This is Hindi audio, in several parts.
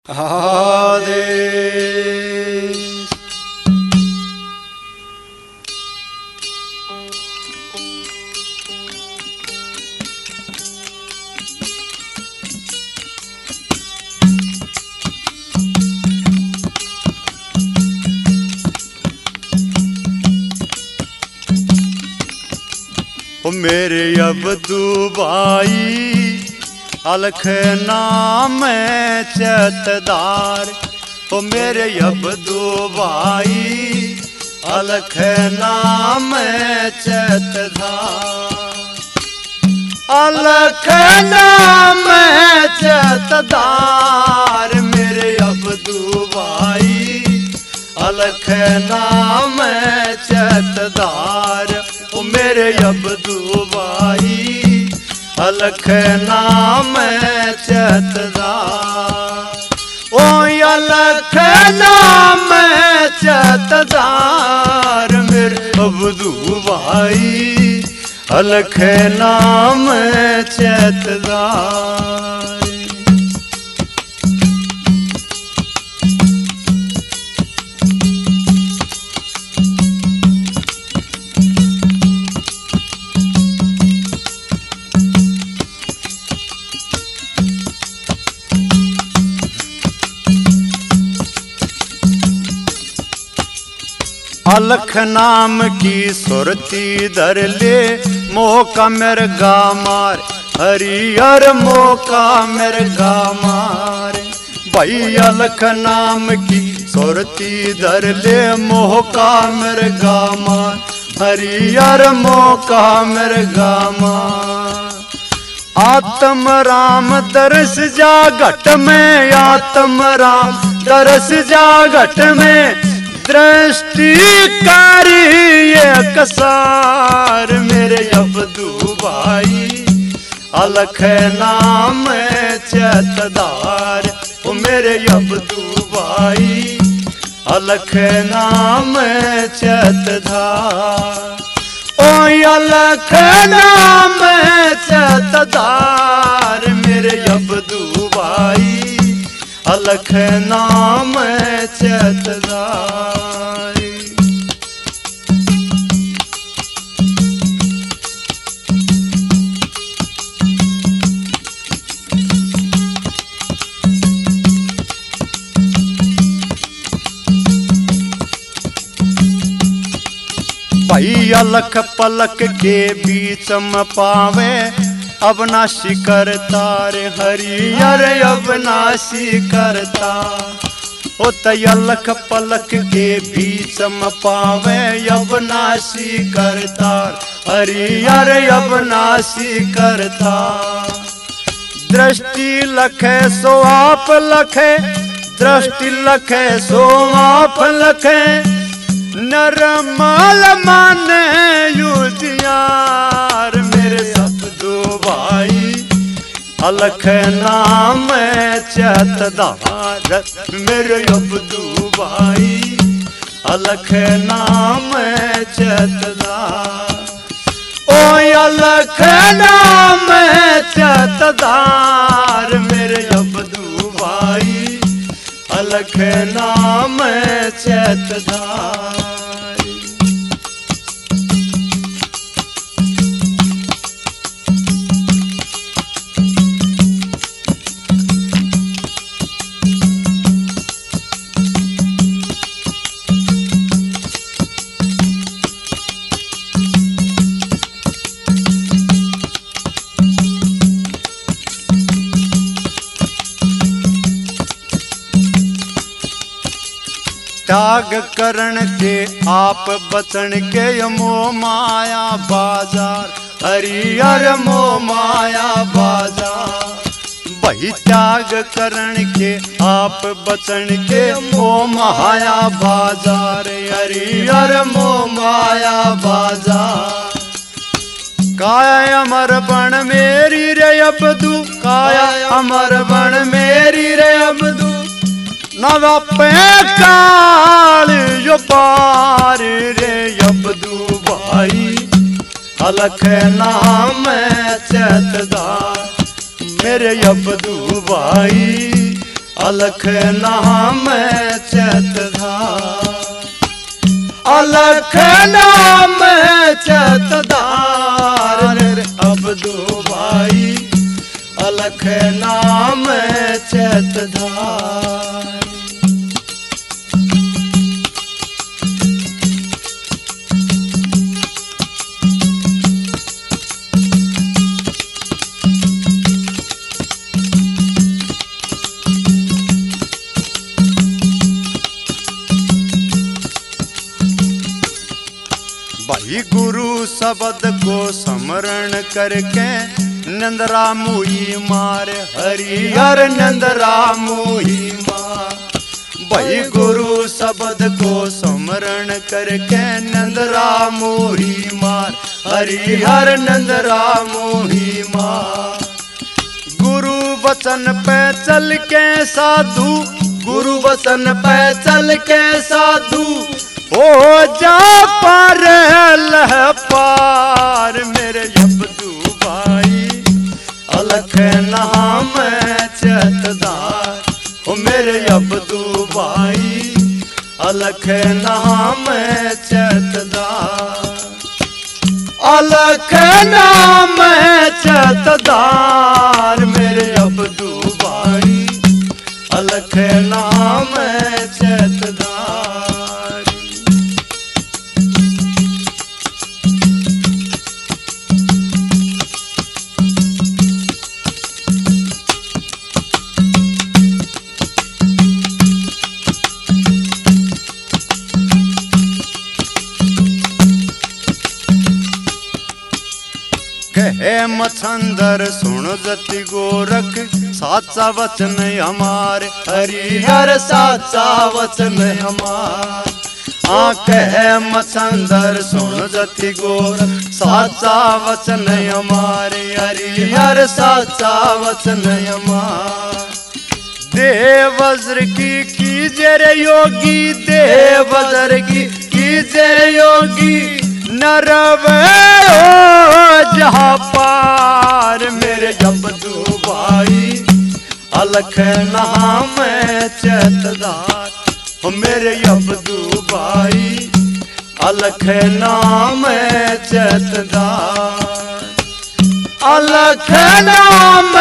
आदेश। ओ मेरे अब्दू भाई अलख नाम चतदार, ओ मेरे अब्दू भाई अलख नाम चतदार, अलख नाम चतदार मेरे अब्दू भाई अलख नाम चतदार, ओ मेरे अब्दू भाई अलख नाम चतदार, ओ अलख नाम चतदार मेरे अब्दू भाई अलख नाम चतदार। अलख नाम की सुरती धर ले मौका मेरे गामार, हरियर मौका मेरे गामार भाई अलख नाम की सुरती धर ले मौका मेरे गामार, हरियर मौका मेरे गामार। आत्म राम दरस जा घट में, आत्म राम दरस जा घट में, दृष्टि कारी एक सार मेरे अब्दू भाई अलख नाम चतदार, ओ मेरे अब्दू भाई अलख नाम चतदार, ओ अलख नाम चतदार मेरे अब्दू भाई अलख नाम चतदार। भाई अलख पलक के बीच में पावे अविनाशी करतार, हरियर अविनाशी करता, ओ अलख पलक के बीच में पावे अविनाशी करतार, हरियर अविनाशी करता। दृष्टि लखे सो आप लखे, दृष्टि लखे सो आप लखे, नरमाल माने युधियार मेरे अब्दू भाई अलख नाम चतदार मेरे अब्दू भाई अलख नाम चतदार, ओ अलख नाम चतदार मेरे अब्दू भाई अलख नाम चतदार। त्याग करण के आप बचन के मोह माया बाजार, हरियर मोह माया बाजार भाई त्याग करण के आप बचन के मोह माया बाजार, हरियर मोह माया बाजार। काया अमर बन मेरी रे अब्दू, काया अमर बन मेरी रे अब्दू, नवापे काल यो पार रे अब्दू भाई अलख नाम चतदार मेरे अब्दू भाई अलख नाम चैतधार, अलख नाम चैतधार अबदू भाई, अलख नाम चैतधार। भाई गुरु शब्द को स्मरण करके नंदरा मुही मार, हरिहर नंदरा मुही मार। भाई गुरु शब्द को स्मरण करके नंदरा मुही मार, हरिहर नंदरा मुही मार। गुरु वचन पे चल के साधु, गुरु वचन पे चल के साधु ओ जा पार लह पार मेरे अबदू भाई, अलख नाम चैतधार ओ मेरे अबदू भाई, अलख नाम चैतधार, अलख नाम चैतधार मेरे अबदू भाई, अलख नाम चैतधार। कहे मछंदर सुन जति गोरख, साचा वचन हमारे हरिहर साचा वचन हमार। कहे मछंदर सुन जति गोरख, साचा वचन हमारे हरिहर साचा वचन हमार। देव वज्र की कीजे रे योगी, देव वज्र की कीजे रे योगी, नरवे जहाँ पार मेरे अबदू भाई, अलख नाम चैतधार हो मेरे अबदू भाई, अलख नाम चैतधार, अलख नाम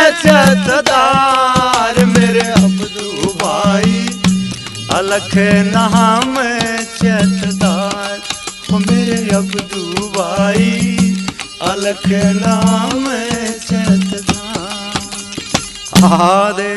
चैतधार मेरे अबदू भाई, अलख नाम चैतधार हो मेरे अबदू भाई, अलख नाम चैतधार। आदे